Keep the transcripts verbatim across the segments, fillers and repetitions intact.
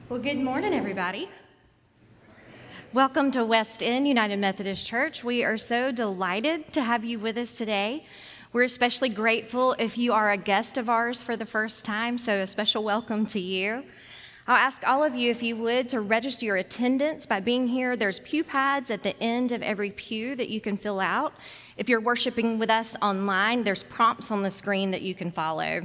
Well, good morning, everybody. Welcome to West End United Methodist Church. We are so delighted to have you with us today. We're especially grateful if you are a guest of ours for the first time, so a special welcome to you. I'll ask all of you, if you would, to register your attendance by being here. There's pew pads at the end of every pew that you can fill out. If you're worshiping with us online, there's prompts on the screen that you can follow.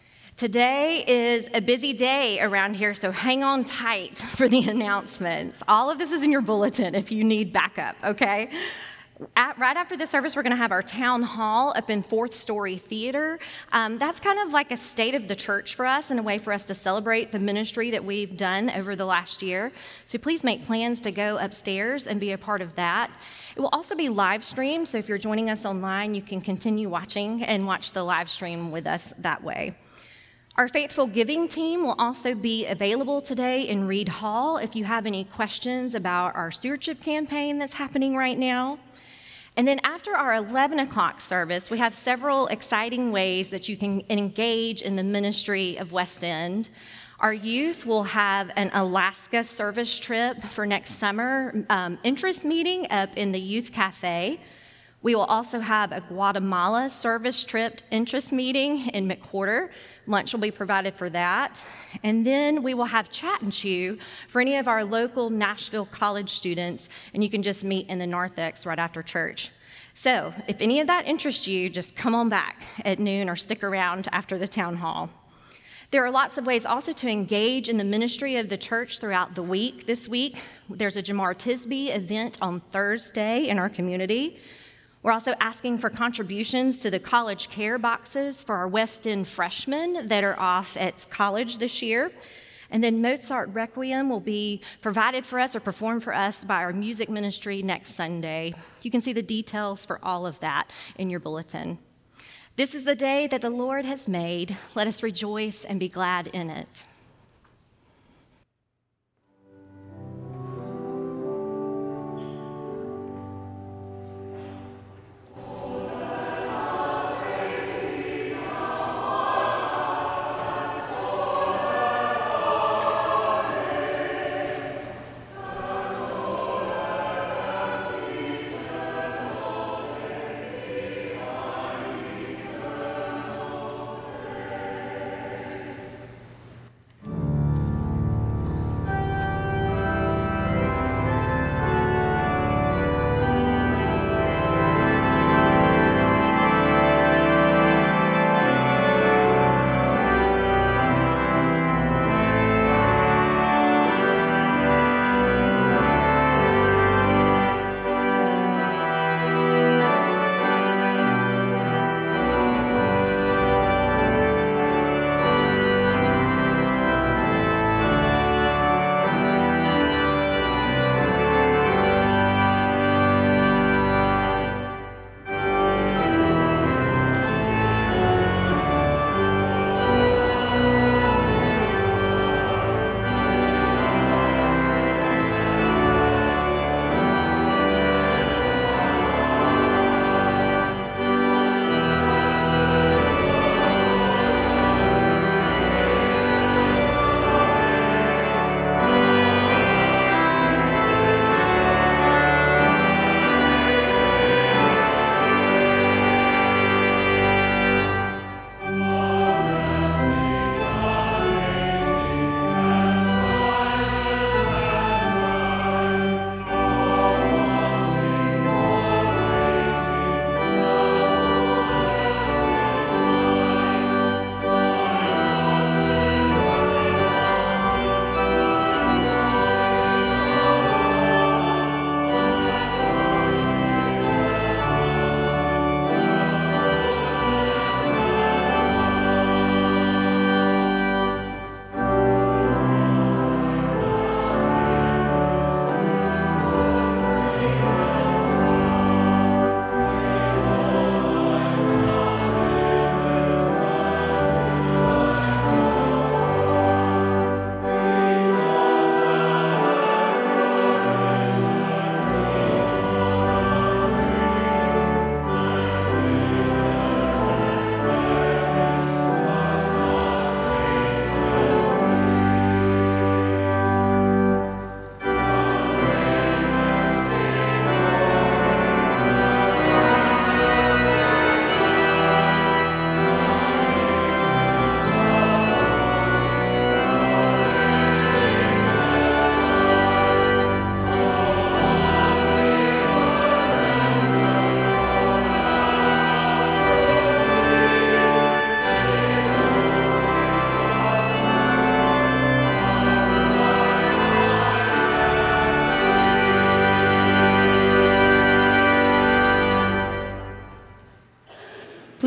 Today is a busy day around here, so hang on tight for the announcements. All of this is in your bulletin if you need backup, okay? At, right after the service, we're going to have our town hall up in Fourth Story Theater. Um, that's kind of like a state of the church for us and a way for us to celebrate the ministry that we've done over the last year. So please make plans to go upstairs and be a part of that. It will also be live streamed, so if you're joining us online, you can continue watching and watch the live stream with us that way. Our Faithful Giving team will also be available today in Reed Hall if you have any questions about our stewardship campaign that's happening right now. And then after our eleven o'clock service, we have several exciting ways that you can engage in the ministry of West End. Our youth will have an Alaska service trip for next summer, um, interest meeting up in the Youth Cafe. We will also have a Guatemala service trip interest meeting in McWhorter. Lunch will be provided for that. And then we will have Chat and Chew for any of our local Nashville college students, and you can just meet in the narthex right after church. So if any of that interests you, just come on back at noon or stick around after the town hall. There are lots of ways also to engage in the ministry of the church throughout the week. This week, there's a Jamar Tisby event on Thursday in our community. We're also asking for contributions to the college care boxes for our West End freshmen that are off at college this year. And then Mozart Requiem will be provided for us or performed for us by our music ministry next Sunday. You can see the details for all of that in your bulletin. This is the day that the Lord has made. Let us rejoice and be glad in it.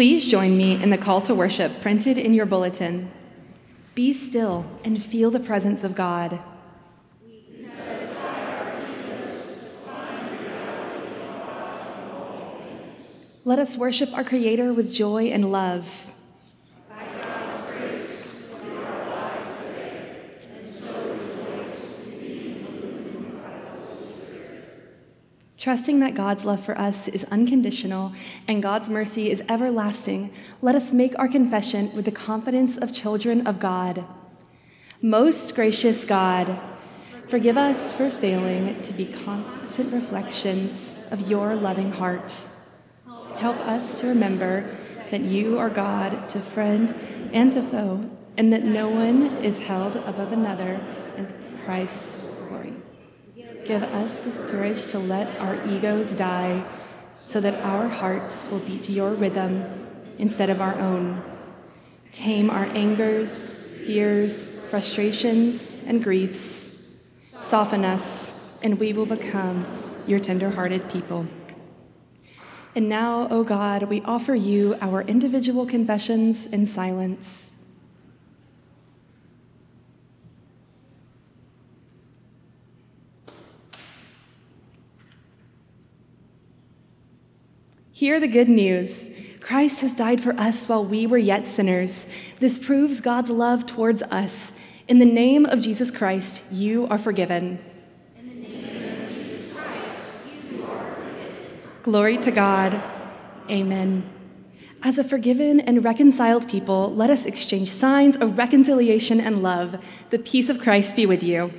Please join me in the call to worship printed in your bulletin. Be still and feel the presence of God. Let us worship our Creator with joy and love. Trusting that God's love for us is unconditional and God's mercy is everlasting, let us make our confession with the confidence of children of God. Most gracious God, forgive us for failing to be constant reflections of your loving heart. Help us to remember that you are God to friend and to foe, and that no one is held above another in Christ's glory. Give us this courage to let our egos die so that our hearts will beat to your rhythm instead of our own. Tame our angers, fears, frustrations, and griefs. Soften us, and we will become your tender-hearted people. And now, O God, we offer you our individual confessions in silence. Hear the good news. Christ has died for us while we were yet sinners. This proves God's love towards us. In the name of Jesus Christ, you are forgiven. In the name of Jesus Christ, you are forgiven. Glory to God. Amen. As a forgiven and reconciled people, let us exchange signs of reconciliation and love. The peace of Christ be with you.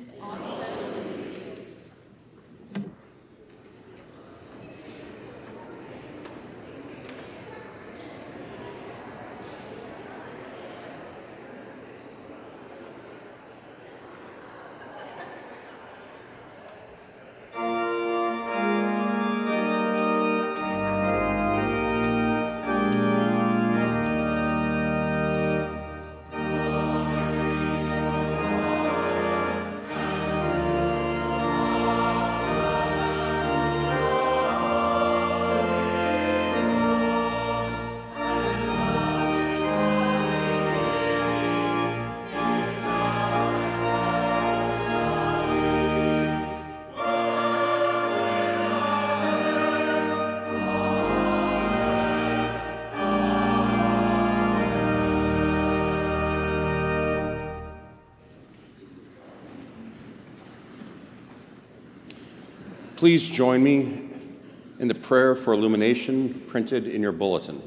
Please join me in the prayer for illumination printed in your bulletin.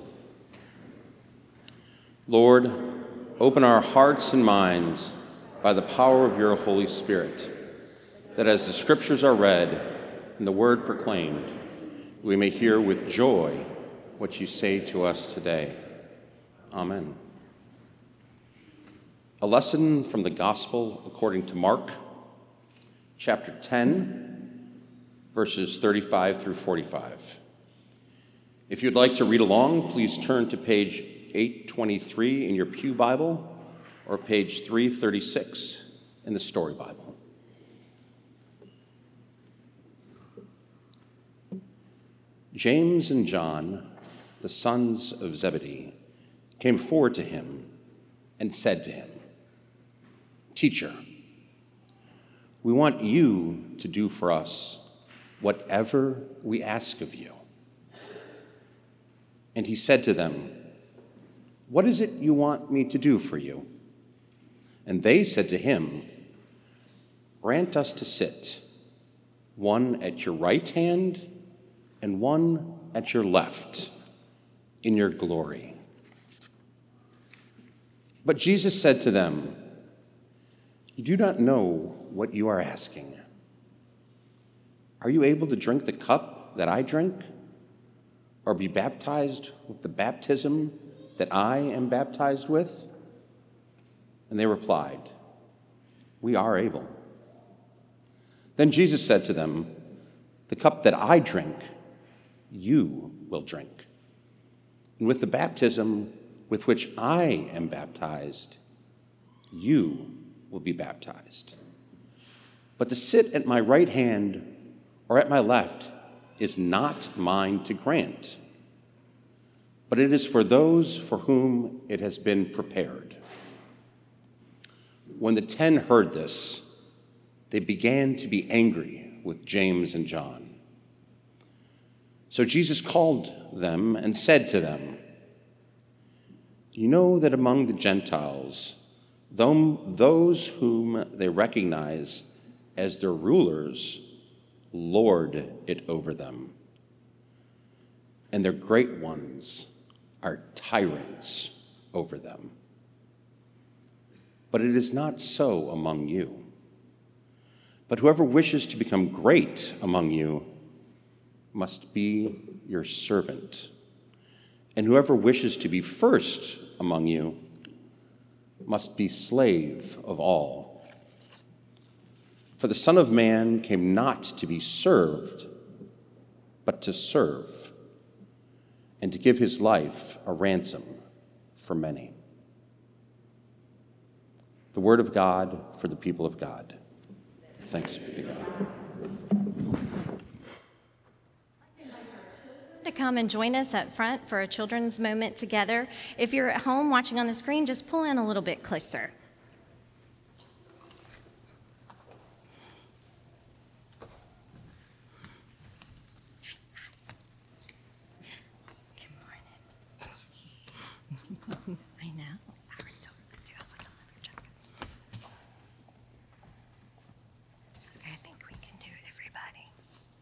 Lord, open our hearts and minds by the power of your Holy Spirit, that as the scriptures are read and the word proclaimed, we may hear with joy what you say to us today. Amen. A lesson from the Gospel according to Mark, chapter ten, verses thirty-five through forty-five. If you'd like to read along, please turn to page eight twenty-three in your Pew Bible or page three thirty-six in the Story Bible. James and John, the sons of Zebedee, came forward to him and said to him, "Teacher, we want you to do for us whatever we ask of you." And he said to them, "What is it you want me to do for you?" And they said to him, "Grant us to sit, one at your right hand and one at your left, in your glory." But Jesus said to them, "You do not know what you are asking. Are you able to drink the cup that I drink, or be baptized with the baptism that I am baptized with?" And they replied, "We are able." Then Jesus said to them, "The cup that I drink, you will drink. And with the baptism with which I am baptized, you will be baptized. But to sit at my right hand or at my left is not mine to grant, but it is for those for whom it has been prepared." When the ten heard this, they began to be angry with James and John. So Jesus called them and said to them, "You know that among the Gentiles, those whom they recognize as their rulers lord it over them, and their great ones are tyrants over them. But it is not so among you. But whoever wishes to become great among you must be your servant, and whoever wishes to be first among you must be slave of all. For the Son of Man came not to be served, but to serve, and to give his life a ransom for many." The word of God for the people of God. Thanks be to God. To come and join us up front for a children's moment together. If you're at home watching on the screen, just pull in a little bit closer. Good morning. I know. I already told her to. I was like, I'll have her check. Okay, I think we can do it, everybody.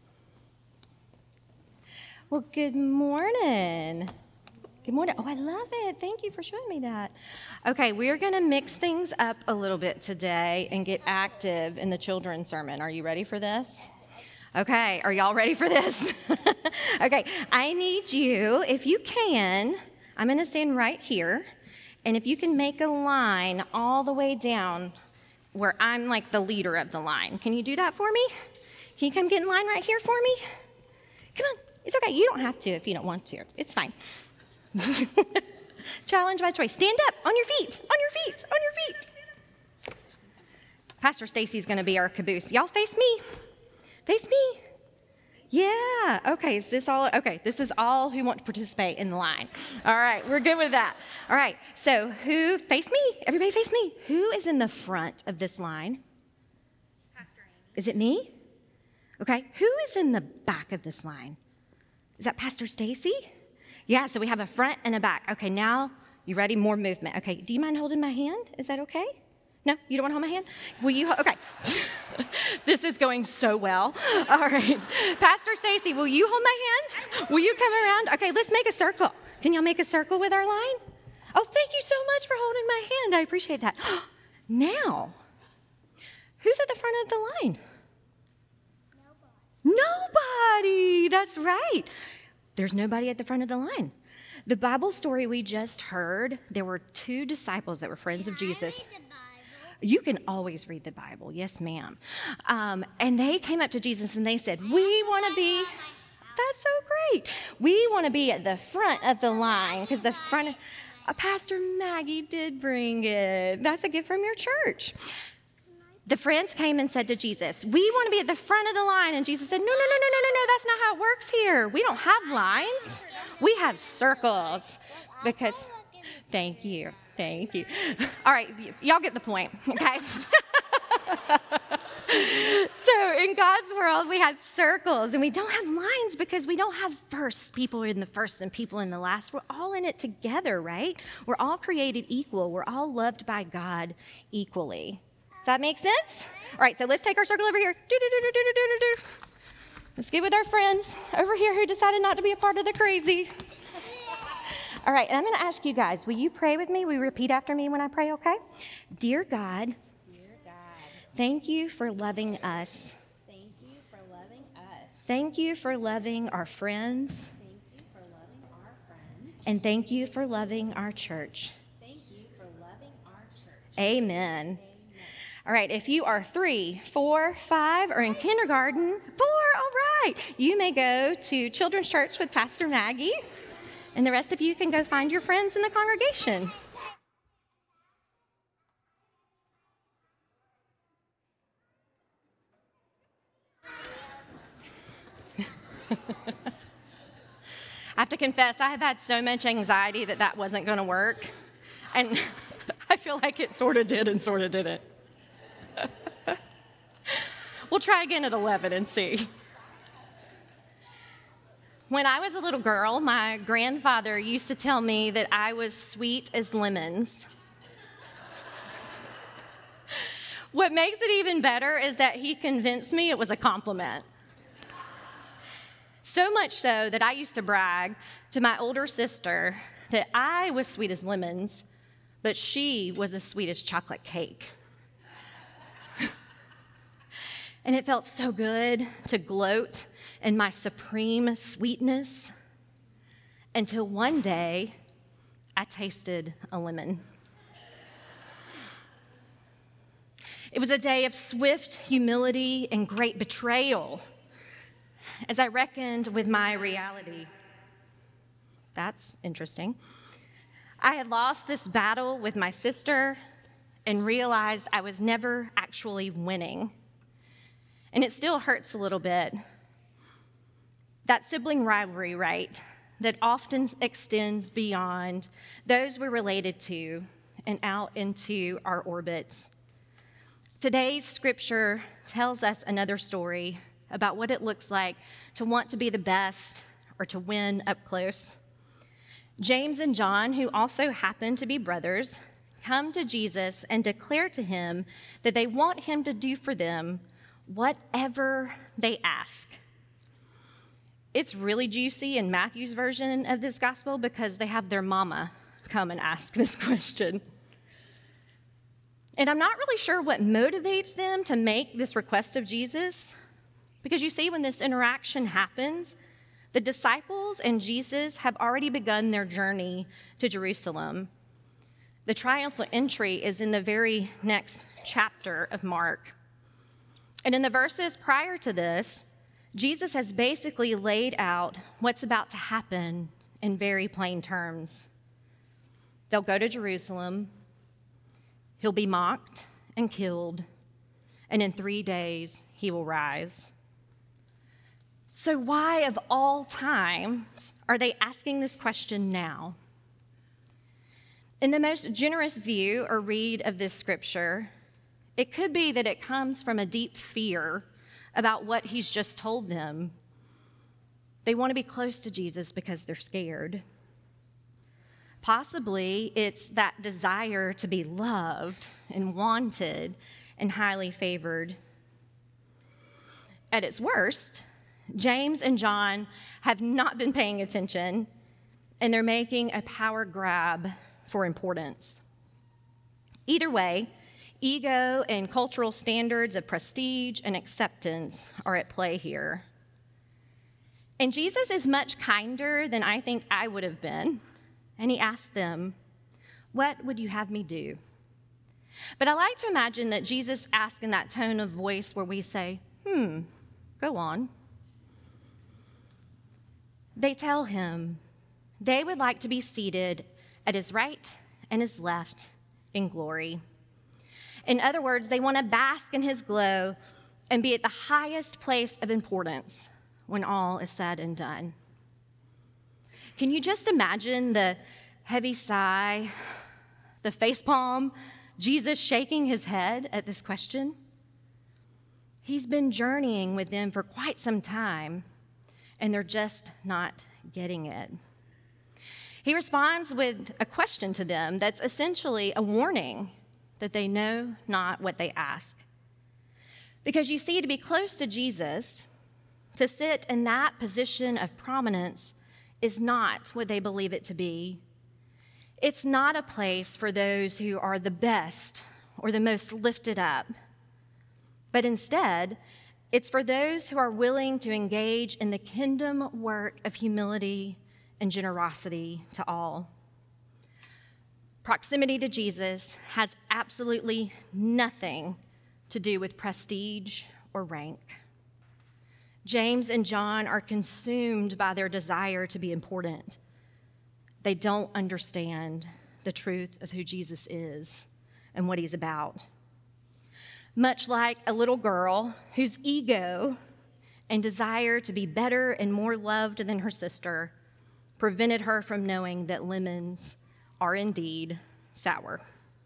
Well, good morning. Good morning. Oh, I love it. Thank you for showing me that. Okay, we're going to mix things up a little bit today and get active in the children's sermon. Are you ready for this? Okay, are y'all ready for this? Okay, I need you, if you can, I'm going to stand right here, and if you can make a line all the way down where I'm like the leader of the line. Can you do that for me? Can you come get in line right here for me? Come on. It's okay. You don't have to if you don't want to. It's fine. Challenge by choice. Stand up on your feet, on your feet, on your feet. Pastor Stacy's going to be our caboose. Y'all face me. Face me. Yeah. Okay. Is this all? Okay. This is all who want to participate in the line. All right. We're good with that. All right. So who, face me. Everybody face me. Who is in the front of this line? Pastor Amy. Is it me? Okay. Who is in the back of this line? Is that Pastor Stacy? Yeah, so we have a front and a back. Okay, now you ready? More movement. Okay, do you mind holding my hand? Is that okay? No, you don't want to hold my hand? Will you? Okay. This is going so well. All right. Pastor Stacy, will you hold my hand? Will you come around? Okay, let's make a circle. Can y'all make a circle with our line? Oh, thank you so much for holding my hand. I appreciate that. Now, who's at the front of the line? Nobody. That's right. There's nobody at the front of the line. The Bible story we just heard, there were two disciples that were friends of Jesus. You can always read the Bible. Yes, ma'am. Um, and they came up to Jesus and they said, we want to be, that's so great. We want to be at the front of the line because the front, uh, Pastor Maggie did bring it. That's a gift from your church. The friends came and said to Jesus, we want to be at the front of the line. And Jesus said, no, no, no, no, no, no, no. That's not how it works here. We don't have lines. We have circles because, thank you. Thank you. All right. Y'all get the point. Okay. So in God's world, we have circles and we don't have lines because we don't have first people in the first and people in the last. We're all in it together, right? We're all created equal. We're all loved by God equally. Does that make sense? All right, so let's take our circle over here. Do-do-do-do-do-do-do-do. Let's get with our friends over here who decided not to be a part of the crazy. All right, and I'm going to ask you guys, will you pray with me? Will you repeat after me when I pray, okay? Dear God, Dear God, thank you for loving us. thank you for loving us. Thank you for loving our friends. Thank you for loving our friends. And thank you for loving our church. Thank you for loving our church. Amen. All right, if you are three, four, five, or in kindergarten, four, all right, you may go to Children's Church with Pastor Maggie, and the rest of you can go find your friends in the congregation. I have to confess, I have had so much anxiety that that wasn't going to work. And I feel like it sort of did and sort of didn't. We'll try again at eleven and see. When I was a little girl, my grandfather used to tell me that I was sweet as lemons. What makes it even better is that he convinced me it was a compliment. So much so that I used to brag to my older sister that I was sweet as lemons, but she was as sweet as chocolate cake. And it felt so good to gloat in my supreme sweetness until one day I tasted a lemon. It was a day of swift humility and great betrayal as I reckoned with my reality. That's interesting. I had lost this battle with my sister and realized I was never actually winning. And it still hurts a little bit. That sibling rivalry, right, that often extends beyond those we're related to and out into our orbits. Today's scripture tells us another story about what it looks like to want to be the best or to win up close. James and John, who also happen to be brothers, come to Jesus and declare to him that they want him to do for them whatever they ask. It's really juicy in Matthew's version of this gospel because they have their mama come and ask this question. And I'm not really sure what motivates them to make this request of Jesus, because you see, when this interaction happens, the disciples and Jesus have already begun their journey to Jerusalem. The triumphal entry is in the very next chapter of Mark. And in the verses prior to this, Jesus has basically laid out what's about to happen in very plain terms. They'll go to Jerusalem, he'll be mocked and killed, and in three days he will rise. So why, of all times, are they asking this question now? In the most generous view or read of this scripture, it could be that it comes from a deep fear about what he's just told them. They want to be close to Jesus because they're scared. Possibly it's that desire to be loved and wanted and highly favored. At its worst, James and John have not been paying attention, and they're making a power grab for importance. Either way, ego and cultural standards of prestige and acceptance are at play here. And Jesus is much kinder than I think I would have been, and he asked them, "What would you have me do?" But I like to imagine that Jesus asked in that tone of voice where we say, hmm, go on. They tell him they would like to be seated at his right and his left in glory. In other words, they want to bask in his glow and be at the highest place of importance when all is said and done. Can you just imagine the heavy sigh, the facepalm, Jesus shaking his head at this question? He's been journeying with them for quite some time, and they're just not getting it. He responds with a question to them that's essentially a warning that they know not what they ask. Because you see, to be close to Jesus, to sit in that position of prominence, is not what they believe it to be. It's not a place for those who are the best or the most lifted up, but instead, it's for those who are willing to engage in the kingdom work of humility and generosity to all. Proximity to Jesus has absolutely nothing to do with prestige or rank. James and John are consumed by their desire to be important. They don't understand the truth of who Jesus is and what he's about. Much like a little girl whose ego and desire to be better and more loved than her sister prevented her from knowing that lemons are indeed sour.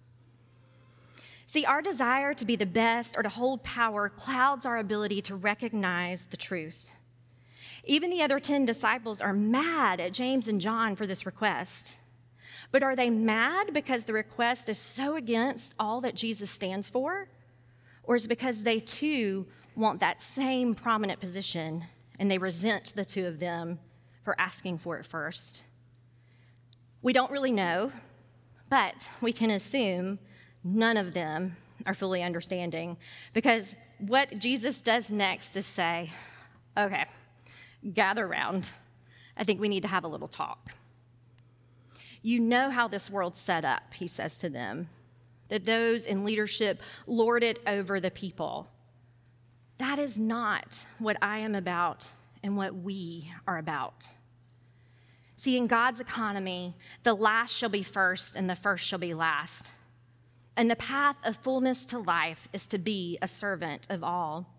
See, our desire to be the best or to hold power clouds our ability to recognize the truth. Even the other ten disciples are mad at James and John for this request. But are they mad because the request is so against all that Jesus stands for? Or is it because they too want that same prominent position and they resent the two of them for asking for it first? We don't really know, but we can assume none of them are fully understanding, because what Jesus does next is say, okay, gather round. I think we need to have a little talk. You know how this world's set up, he says to them, that those in leadership lord it over the people. That is not what I am about and what we are about. See, in God's economy, the last shall be first and the first shall be last. And the path of fullness to life is to be a servant of all.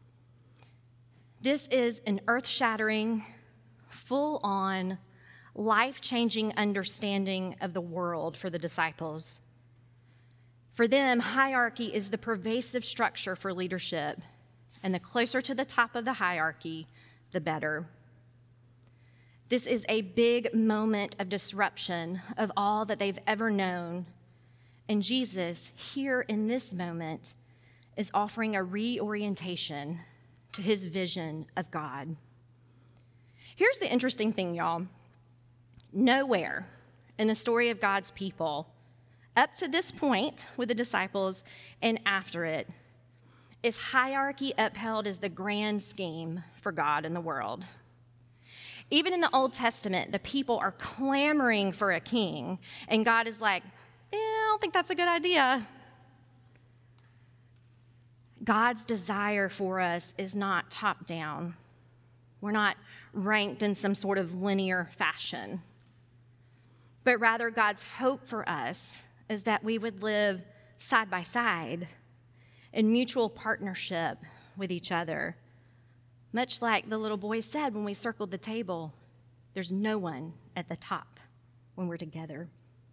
This is an earth-shattering, full-on, life-changing understanding of the world for the disciples. For them, hierarchy is the pervasive structure for leadership, and the closer to the top of the hierarchy, the better. This is a big moment of disruption of all that they've ever known. And Jesus, here in this moment, is offering a reorientation to his vision of God. Here's the interesting thing, y'all. Nowhere in the story of God's people, up to this point with the disciples and after it, is hierarchy upheld as the grand scheme for God and the world. Even in the Old Testament, the people are clamoring for a king, and God is like, eh, I don't think that's a good idea. God's desire for us is not top down. We're not ranked in some sort of linear fashion. But rather, God's hope for us is that we would live side by side in mutual partnership with each other. Much like the little boy said when we circled the table, there's no one at the top when we're together.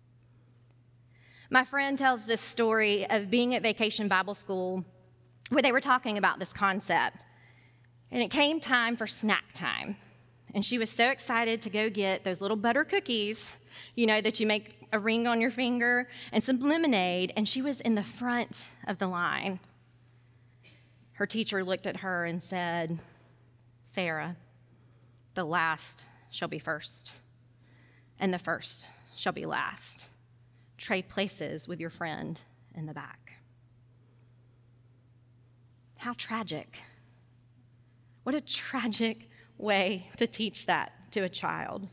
My friend tells this story of being at Vacation Bible School where they were talking about this concept. And it came time for snack time. And she was so excited to go get those little butter cookies, you know, that you make a ring on your finger, and some lemonade, and she was in the front of the line. Her teacher looked at her and said, Sarah, the last shall be first, and the first shall be last. Trade places with your friend in the back. How tragic. What a tragic way to teach that to a child.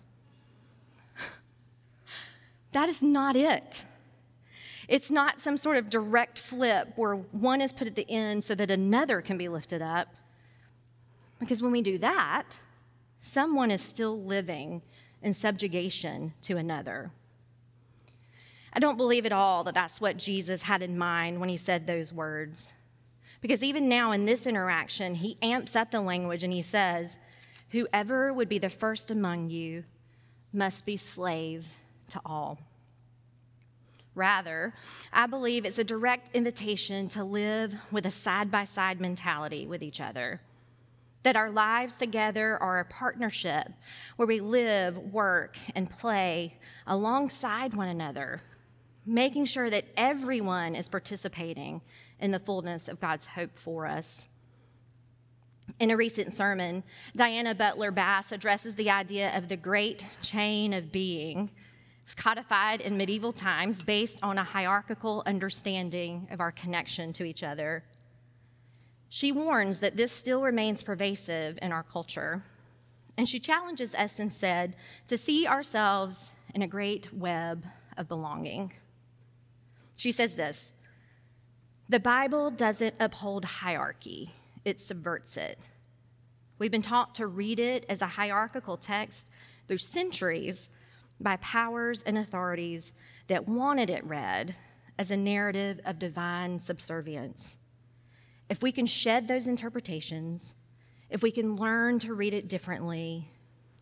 That is not it. It's not some sort of direct flip where one is put at the end so that another can be lifted up. Because when we do that, someone is still living in subjugation to another. I don't believe at all that that's what Jesus had in mind when he said those words. Because even now in this interaction, he amps up the language and he says, whoever would be the first among you must be slave to all. Rather, I believe it's a direct invitation to live with a side-by-side mentality with each other. That our lives together are a partnership where we live, work, and play alongside one another, making sure that everyone is participating in the fullness of God's hope for us. In a recent sermon, Diana Butler Bass addresses the idea of the great chain of being. It was codified in medieval times based on a hierarchical understanding of our connection to each other. She warns that this still remains pervasive in our culture, and she challenges us instead to see ourselves in a great web of belonging. She says this, the Bible doesn't uphold hierarchy, it subverts it. We've been taught to read it as a hierarchical text through centuries by powers and authorities that wanted it read as a narrative of divine subservience. If we can shed those interpretations, if we can learn to read it differently,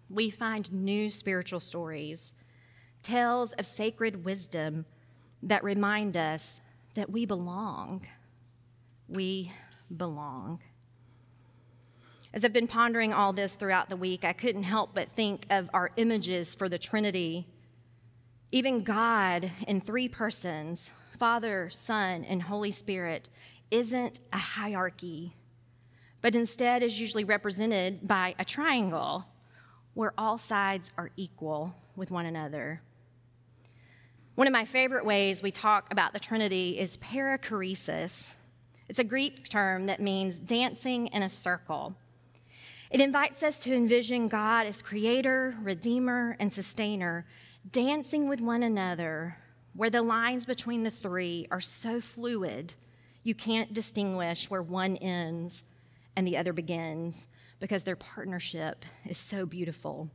we find new spiritual stories, tales of sacred wisdom that remind us that we belong. We belong. As I've been pondering all this throughout the week, I couldn't help but think of our images for the Trinity. Even God in three persons, Father, Son, and Holy Spirit, isn't a hierarchy, but instead is usually represented by a triangle where all sides are equal with one another. One of my favorite ways we talk about the Trinity is perichoresis. It's a Greek term that means dancing in a circle. It invites us to envision God as creator, redeemer, and sustainer, dancing with one another, where the lines between the three are so fluid you can't distinguish where one ends and the other begins because their partnership is so beautiful.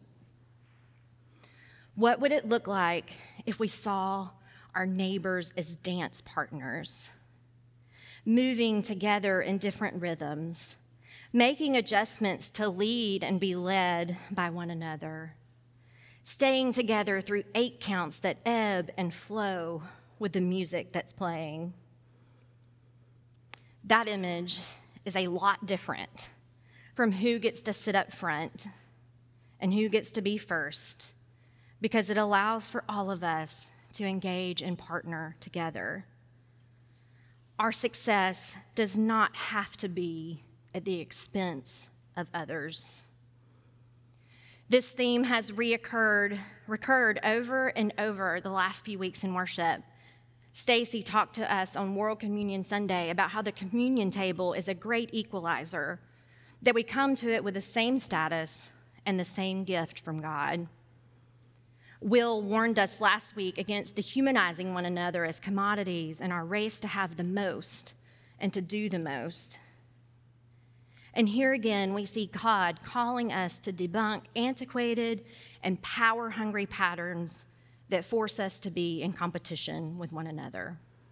What would it look like if we saw our neighbors as dance partners, moving together in different rhythms, making adjustments to lead and be led by one another, staying together through eight counts that ebb and flow with the music that's playing? That image is a lot different from who gets to sit up front and who gets to be first, because it allows for all of us to engage and partner together. Our success does not have to be at the expense of others. This theme has reoccurred, recurred over and over the last few weeks in worship. Stacy talked to us on World Communion Sunday about how the communion table is a great equalizer, that we come to it with the same status and the same gift from God. Will warned us last week against dehumanizing one another as commodities in our race to have the most and to do the most. And here again, we see God calling us to debunk antiquated and power-hungry patterns that force us to be in competition with one another.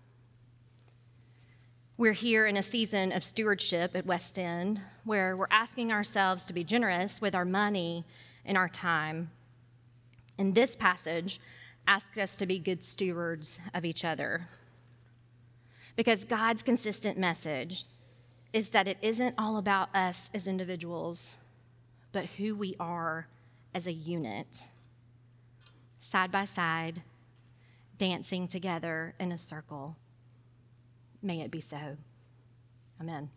We're here in a season of stewardship at West End, where we're asking ourselves to be generous with our money and our time. And this passage asks us to be good stewards of each other, because God's consistent message is that it isn't all about us as individuals, but who we are as a unit, side by side, dancing together in a circle. May it be so. Amen.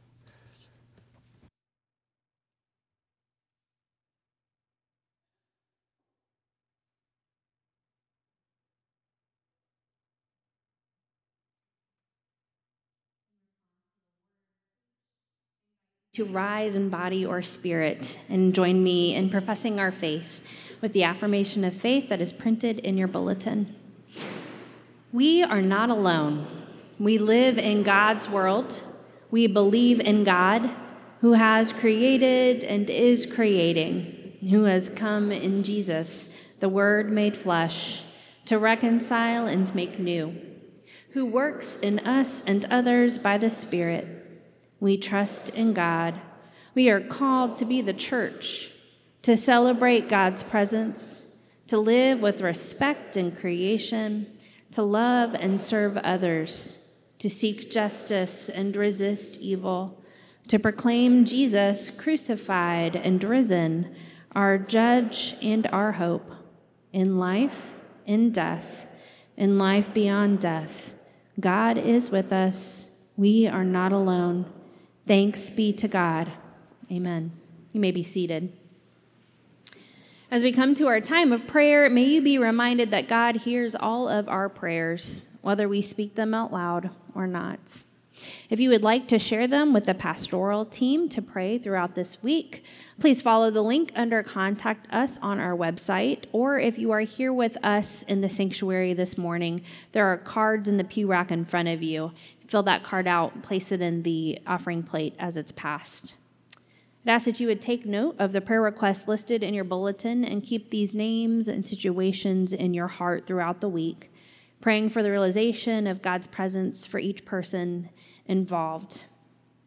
To rise in body or spirit and join me in professing our faith with the affirmation of faith that is printed in your bulletin. We are not alone. We live in God's world. We believe in God, who has created and is creating, who has come in Jesus, the Word made flesh, to reconcile and make new, who works in us and others by the Spirit. We trust in God. We are called to be the church, to celebrate God's presence, to live with respect in creation, to love and serve others, to seek justice and resist evil, to proclaim Jesus crucified and risen, our judge and our hope, in life, in death, in life beyond death. God is with us. We are not alone. Thanks be to God. Amen. You may be seated. As we come to our time of prayer, may you be reminded that God hears all of our prayers, whether we speak them out loud or not. If you would like to share them with the pastoral team to pray throughout this week, please follow the link under Contact Us on our website, or if you are here with us in the sanctuary this morning, there are cards in the pew rack in front of you. Fill that card out, place it in the offering plate as it's passed. I'd ask that you would take note of the prayer requests listed in your bulletin and keep these names and situations in your heart throughout the week, praying for the realization of God's presence for each person involved.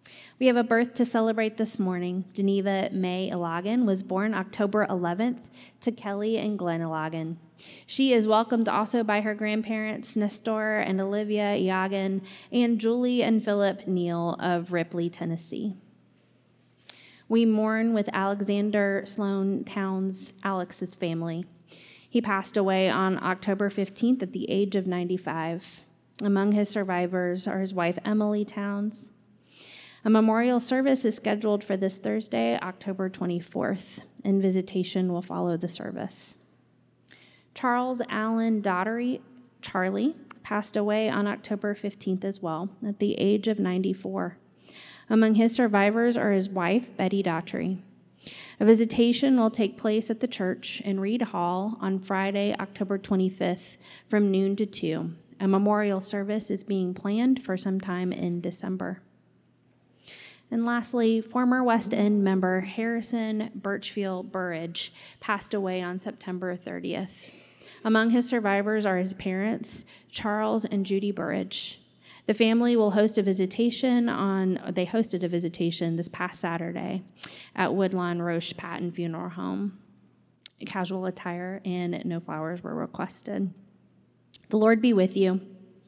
We have a birth to celebrate this morning. Geneva May Ilagan was born October eleventh to Kelly and Glenn Ilagan. She is welcomed also by her grandparents, Nestor and Olivia Iagan, and Julie and Philip Neal of Ripley, Tennessee. We mourn with Alexander Sloan Towns, Alex's family. He passed away on October fifteenth at the age of ninety-five. Among his survivors are his wife, Emily Towns. A memorial service is scheduled for this Thursday, October twenty-fourth, and visitation will follow the service. Charles Allen Daughtery, Charlie, passed away on October fifteenth as well, at the age of ninety-four. Among his survivors are his wife, Betty Daughtery. A visitation will take place at the church in Reed Hall on Friday, October twenty-fifth, from noon to two. A memorial service is being planned for sometime in December. And lastly, former West End member Harrison Birchfield Burridge passed away on September thirtieth. Among his survivors are his parents, Charles and Judy Burridge. The family will host a visitation on, they hosted a visitation this past Saturday at Woodlawn Roche Patton Funeral Home. Casual attire and no flowers were requested. The Lord be with you.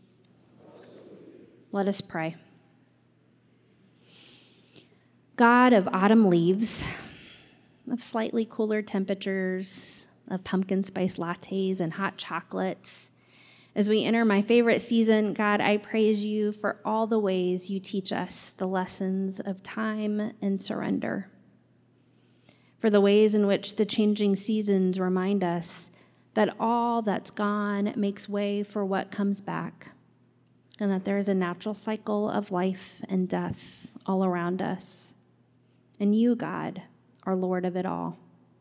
Let us pray. God of autumn leaves, of slightly cooler temperatures, of pumpkin spice lattes and hot chocolates, as we enter my favorite season, God, I praise you for all the ways you teach us the lessons of time and surrender, for the ways in which the changing seasons remind us that all that's gone makes way for what comes back, and that there is a natural cycle of life and death all around us. And you, God, are Lord of it all.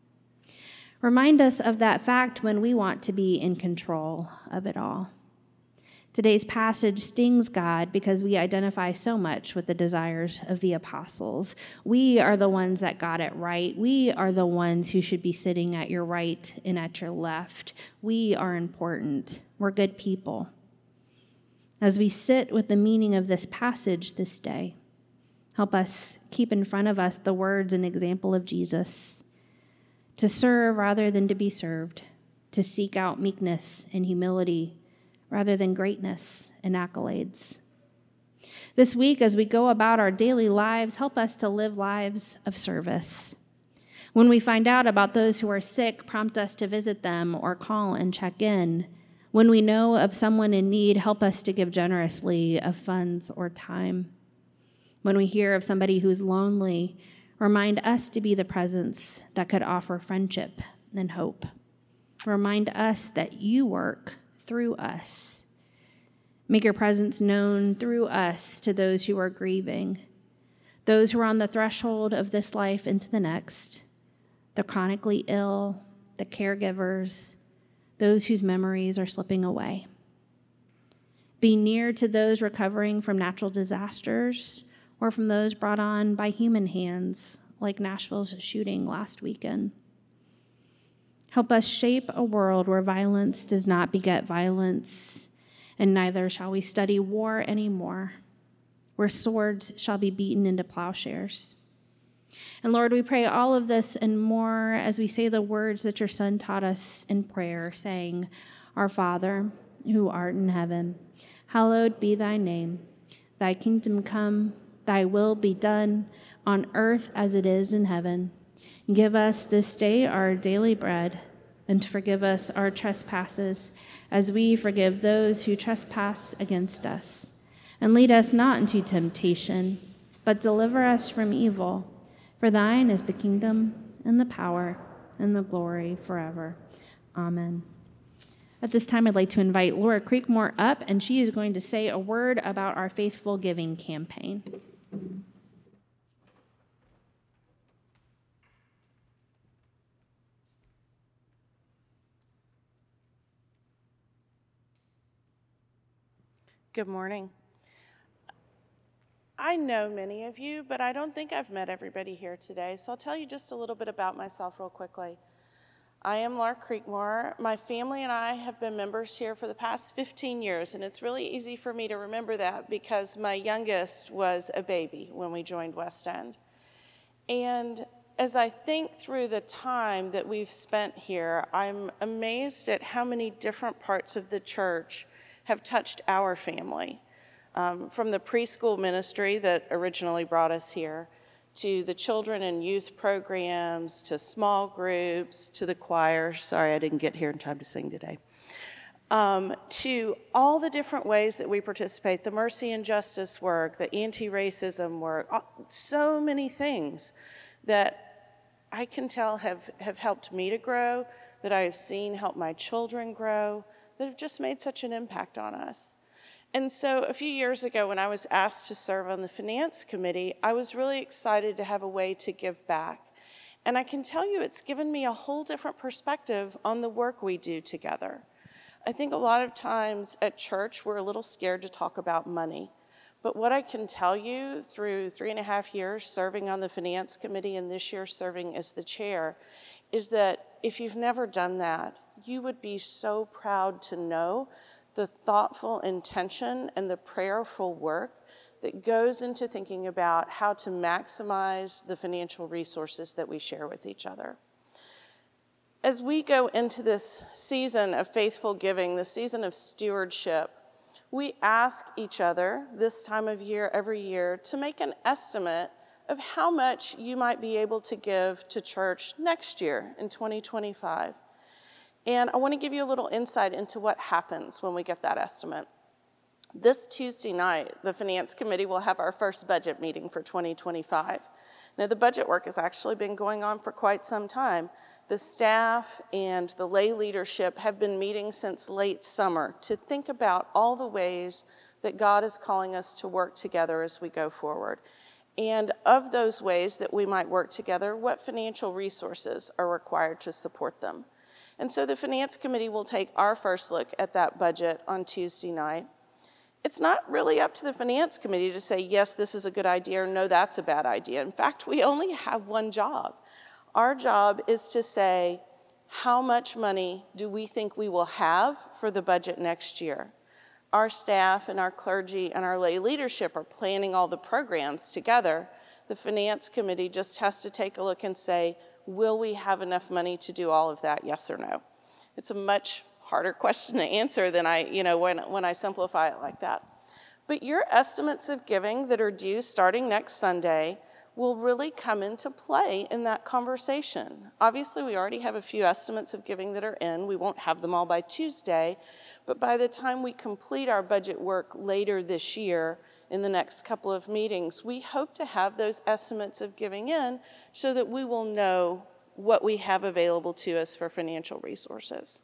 Remind us of that fact when we want to be in control of it all. Today's passage stings, God, because we identify so much with the desires of the apostles. We are the ones that got it right. We are the ones who should be sitting at your right and at your left. We are important. We're good people. As we sit with the meaning of this passage this day, help us keep in front of us the words and example of Jesus, to serve rather than to be served, to seek out meekness and humility rather than greatness and accolades. This week, as we go about our daily lives, help us to live lives of service. When we find out about those who are sick, prompt us to visit them or call and check in. When we know of someone in need, help us to give generously of funds or time. When we hear of somebody who's lonely, remind us to be the presence that could offer friendship and hope. Remind us that you work through us. Make your presence known through us to those who are grieving, those who are on the threshold of this life into the next, the chronically ill, the caregivers, those whose memories are slipping away. Be near to those recovering from natural disasters, or from those brought on by human hands, like Nashville's shooting last weekend. Help us shape a world where violence does not beget violence, and neither shall we study war anymore, where swords shall be beaten into plowshares. And Lord, we pray all of this and more as we say the words that your Son taught us in prayer, saying, Our Father, who art in heaven, hallowed be thy name. Thy kingdom come, thy will be done on earth as it is in heaven. Give us this day our daily bread, and forgive us our trespasses as we forgive those who trespass against us. And lead us not into temptation, but deliver us from evil. For thine is the kingdom and the power and the glory forever. Amen. At this time, I'd like to invite Laura Creekmore up, and she is going to say a word about our Faithful Giving campaign. Good morning. I know many of you, but I don't think I've met everybody here today, so I'll tell you just a little bit about myself real quickly. I am Laura Creekmore. My family and I have been members here for the past fifteen years, and it's really easy for me to remember that because my youngest was a baby when we joined West End. And as I think through the time that we've spent here, I'm amazed at how many different parts of the church have touched our family. Um, from the preschool ministry that originally brought us here, to the children and youth programs, to small groups, to the choir. Sorry, I didn't get here in time to sing today. Um, to all the different ways that we participate, the mercy and justice work, the anti-racism work, so many things that I can tell have, have helped me to grow, that I have seen help my children grow, that have just made such an impact on us. And so a few years ago when I was asked to serve on the finance committee, I was really excited to have a way to give back. And I can tell you it's given me a whole different perspective on the work we do together. I think a lot of times at church we're a little scared to talk about money. But what I can tell you through three and a half years serving on the finance committee and this year serving as the chair is that if you've never done that, you would be so proud to know the thoughtful intention and the prayerful work that goes into thinking about how to maximize the financial resources that we share with each other. As we go into this season of faithful giving, the season of stewardship, we ask each other this time of year, every year, to make an estimate of how much you might be able to give to church next year in twenty twenty-five. And I want to give you a little insight into what happens when we get that estimate. This Tuesday night, the Finance Committee will have our first budget meeting for twenty twenty-five. Now, the budget work has actually been going on for quite some time. The staff and the lay leadership have been meeting since late summer to think about all the ways that God is calling us to work together as we go forward. And of those ways that we might work together, what financial resources are required to support them. And so the Finance Committee will take our first look at that budget on Tuesday night. It's not really up to the Finance Committee to say, yes, this is a good idea, or no, that's a bad idea. In fact, we only have one job. Our job is to say, how much money do we think we will have for the budget next year? Our staff and our clergy and our lay leadership are planning all the programs together. The Finance Committee just has to take a look and say, will we have enough money to do all of that, yes or no? It's a much harder question to answer than I, you know, when, when I simplify it like that. But your estimates of giving that are due starting next Sunday will really come into play in that conversation. Obviously, we already have a few estimates of giving that are in. We won't have them all by Tuesday, but by the time we complete our budget work later this year, in the next couple of meetings, we hope to have those estimates of giving in so that we will know what we have available to us for financial resources.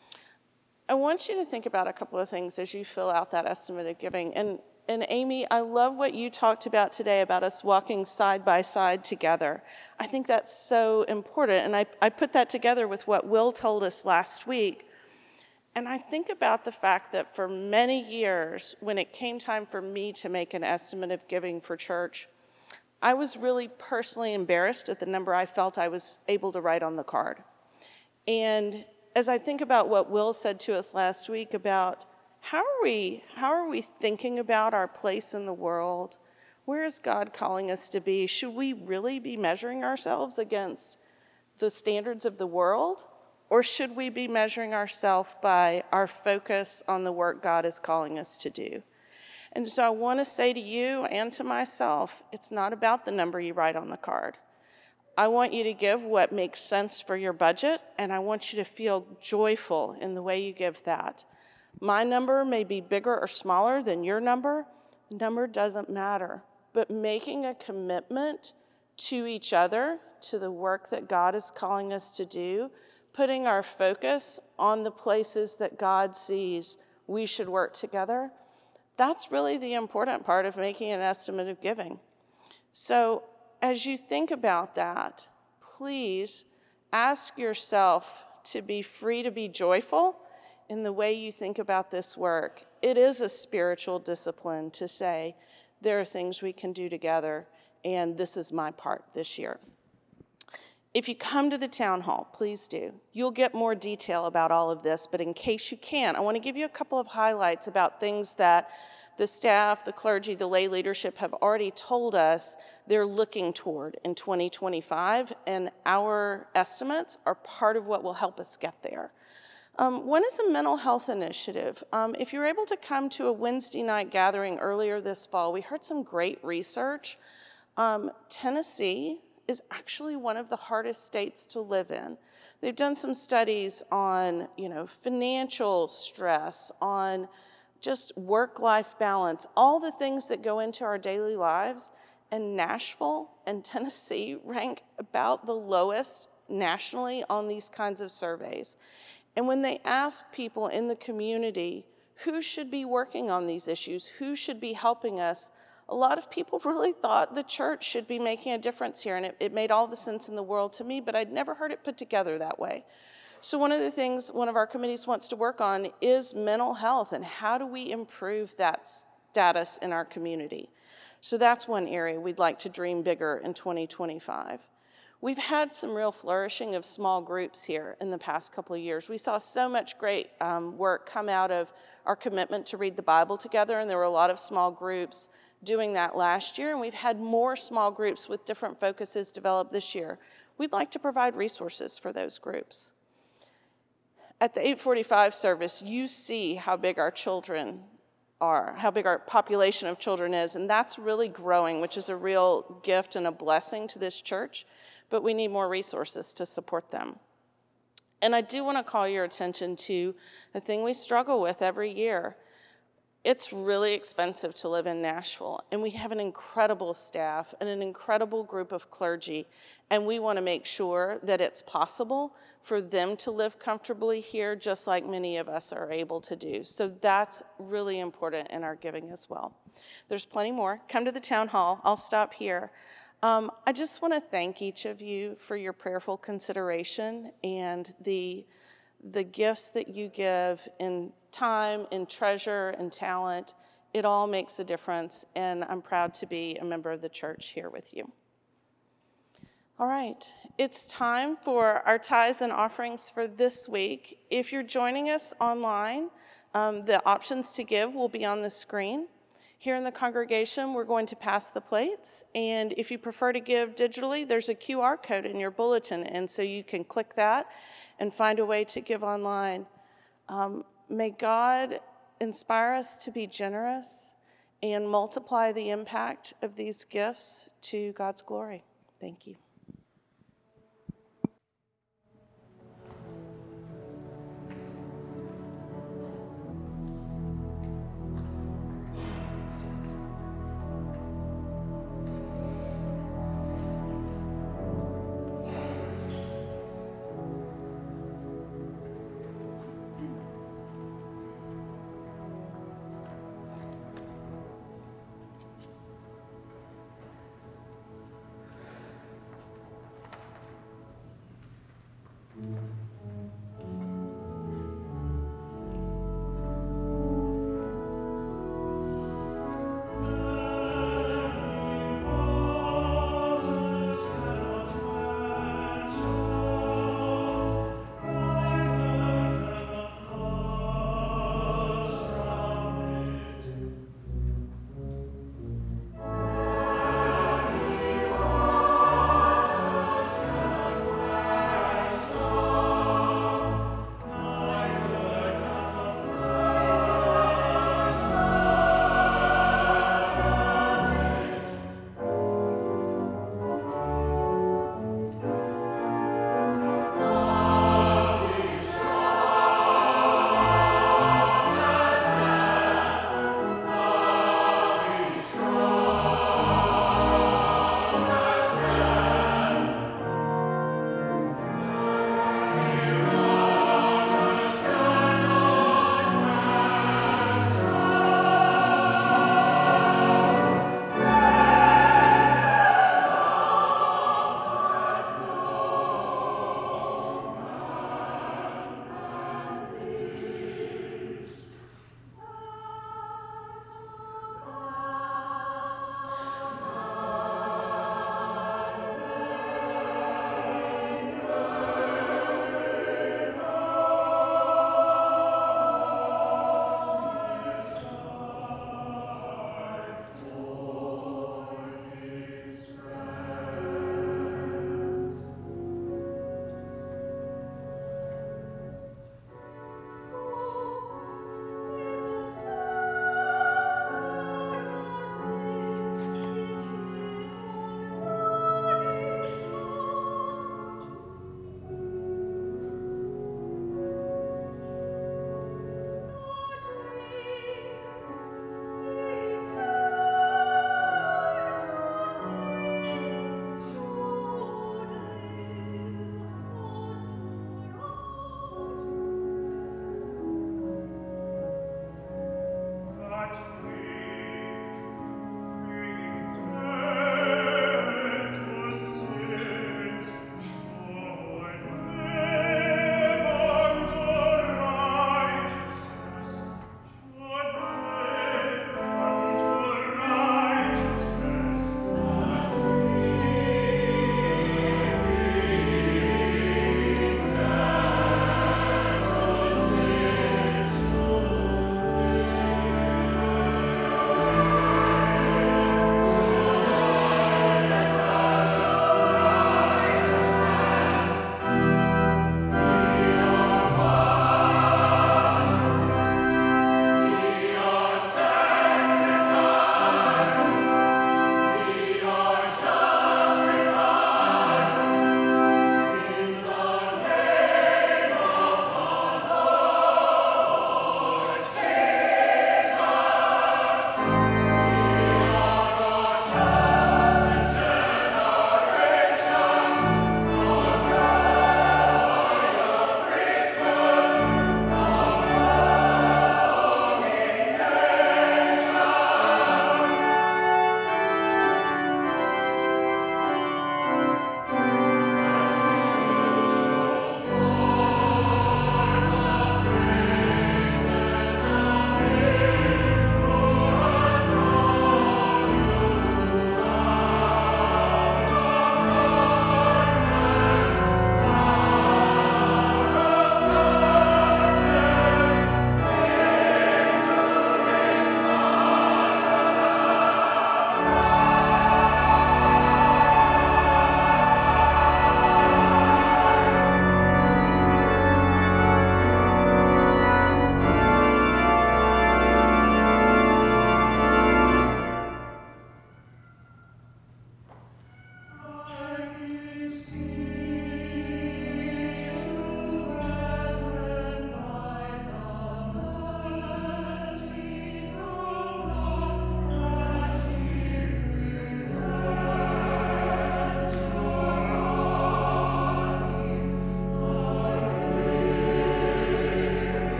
I want you to think about a couple of things as you fill out that estimate of giving. And, and Amy, I love what you talked about today about us walking side by side together. I think that's so important. And I, I put that together with what Will told us last week. And I think about the fact that for many years, when it came time for me to make an estimate of giving for church, I was really personally embarrassed at the number I felt I was able to write on the card. And as I think about what Will said to us last week about how are we, how are we thinking about our place in the world? Where is God calling us to be? Should we really be measuring ourselves against the standards of the world? Or should we be measuring ourselves by our focus on the work God is calling us to do? And so I want to say to you and to myself, it's not about the number you write on the card. I want you to give what makes sense for your budget, and I want you to feel joyful in the way you give that. My number may be bigger or smaller than your number. The number doesn't matter. But making a commitment to each other, to the work that God is calling us to do, putting our focus on the places that God sees we should work together, that's really the important part of making an estimate of giving. So as you think about that, please ask yourself to be free to be joyful in the way you think about this work. It is a spiritual discipline to say, there are things we can do together, and this is my part this year. If you come to the town hall, please do. You'll get more detail about all of this, but in case you can, I want to give you a couple of highlights about things that the staff, the clergy, the lay leadership have already told us they're looking toward in twenty twenty-five, and our estimates are part of what will help us get there. Um, one is a mental health initiative. Um, if you're able to come to a Wednesday night gathering earlier this fall, we heard some great research. Um, Tennessee is actually one of the hardest states to live in. They've done some studies on, you know, financial stress, on just work-life balance, all the things that go into our daily lives, and Nashville and Tennessee rank about the lowest nationally on these kinds of surveys. And when they ask people in the community who should be working on these issues, who should be helping us, a lot of people really thought the church should be making a difference here, and it, it made all the sense in the world to me, but I'd never heard it put together that way. So one of the things one of our committees wants to work on is mental health, and how do we improve that status in our community? So that's one area we'd like to dream bigger in twenty twenty-five. We've had some real flourishing of small groups here in the past couple of years. We saw so much great um, work come out of our commitment to read the Bible together, and there were a lot of small groups doing that last year, and we've had more small groups with different focuses developed this year. We'd like to provide resources for those groups. At the eight forty-five service, you see how big our children are, how big our population of children is, and that's really growing, which is a real gift and a blessing to this church, but we need more resources to support them. And I do want to call your attention to a thing we struggle with every year. It's really expensive to live in Nashville, and we have an incredible staff and an incredible group of clergy, and we want to make sure that it's possible for them to live comfortably here, just like many of us are able to do. So that's really important in our giving as well. There's plenty more. Come to the town hall. I'll stop here. Um, I just want to thank each of you for your prayerful consideration and the the gifts that you give in time, in treasure, and talent. It all makes a difference, and I'm proud to be a member of the church here with you. All right, it's time for our tithes and offerings for this week. If you're joining us online, um, the options to give will be on the screen. Here in the congregation, we're going to pass the plates, and if you prefer to give digitally, there's a Q R code in your bulletin, and so you can click that and find a way to give online. Um, may God inspire us to be generous and multiply the impact of these gifts to God's glory. Thank you.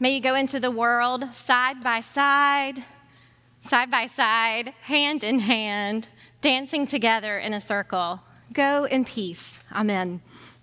May you go into the world side by side, side by side, hand in hand, dancing together in a circle. Go in peace. Amen.